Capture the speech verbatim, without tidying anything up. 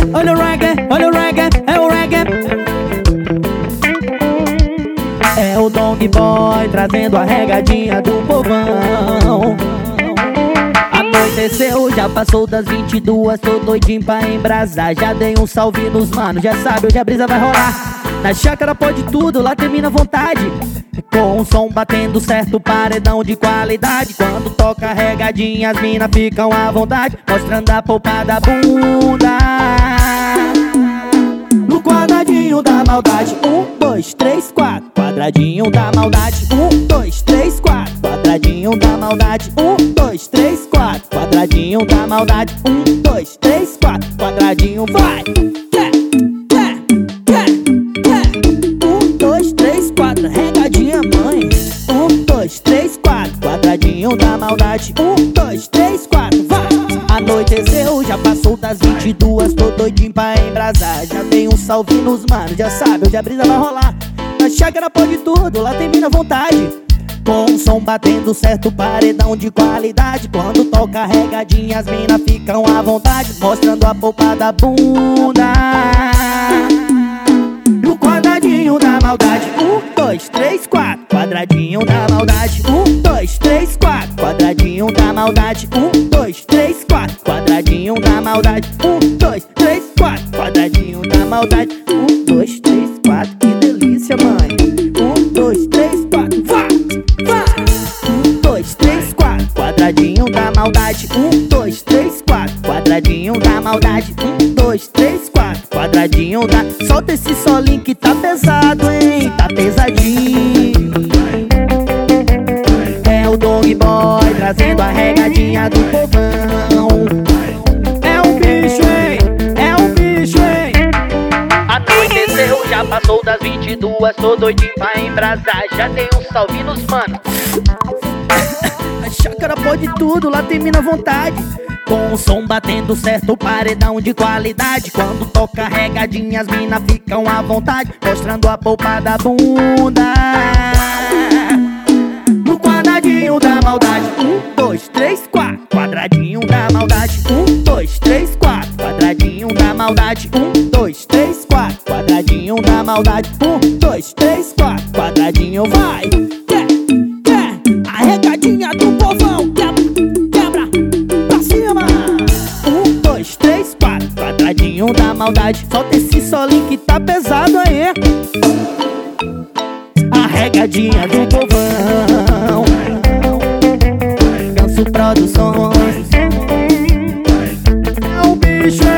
olha o reggae, olha o reggae, é o reggae. É o Dong Boy trazendo a regadinha do povão. Anoiteceu, já passou das vinte e duas, tô doidinho pra embrasar. Já dei um salve nos manos, já sabe, hoje a brisa vai rolar. Na chácara pode tudo, lá termina a vontade. Com o som batendo certo, paredão de qualidade. Quando toca regadinha, as mina ficam à vontade, mostrando a polpa da bunda no quadradinho da maldade. Um, dois, três, quatro, quadradinho da maldade. Um, dois, três, quatro, quadradinho da maldade. Um, dois, três, quatro, quadradinho da maldade. Um, dois, três, quatro, quadradinho, vai! Regadinha, mãe. Um, dois, três, quatro, quadradinho da maldade. Um, dois, três, quatro, vai! Anoiteceu, já passou das vinte e duas, tô doidinho pra embrasar. Já dei um salve nos manos, já sabe, hoje a brisa vai rolar. Na chácara pode tudo, lá termina a vontade. Com o som batendo certo, paredão de qualidade. Quando toca regadinha, as mina ficam à vontade, mostrando a polpa da bunda no quadradinho da maldade. Um, dois, três, quatro, quadradinho da maldade. Um, dois, três, quatro, quadradinho da maldade. Um, dois, três, quatro, quadradinho da maldade. Um, dois, três, quatro, quadradinho da maldade. Um, dois, três, quatro, que delícia, mãe. Um, dois, três, quatro, vai, vai. Um, dois, três, quatro, quadradinho da maldade. Um, dois, três, quatro, quadradinho da maldade. Um, dois, três, quatro, quadradinho da... Solta esse solinho que tá pesado, hein? Tá pesadinho. É o Dong Boy trazendo a regadinha do povão. É um bicho, hein? É um bicho, hein? Anoiteceu, já passou das vinte e duas, tô doidinho pra embrasar. Já dei um salve nos manos. A chácara pode tudo, lá termina a vontade. Com o som batendo certo, paredão de qualidade. Quando toca regadinha, as mina ficam à vontade, mostrando a polpa da bunda no quadradinho da maldade. Um, dois, três, quatro, quadradinho da maldade. Um, dois, três, quatro, quadradinho da maldade. Um, dois, três, quatro, quadradinho da maldade. Um, dois, três, quatro, quadradinho, vai! Quer, quer, a regadinha do povão, quebra, quebra, pra cima! Um, dois, três, quatro, quadradinho da maldade. Solta esse solinho que tá pesado aí. A regadinha do povão, Ganso Produções. É o bicho,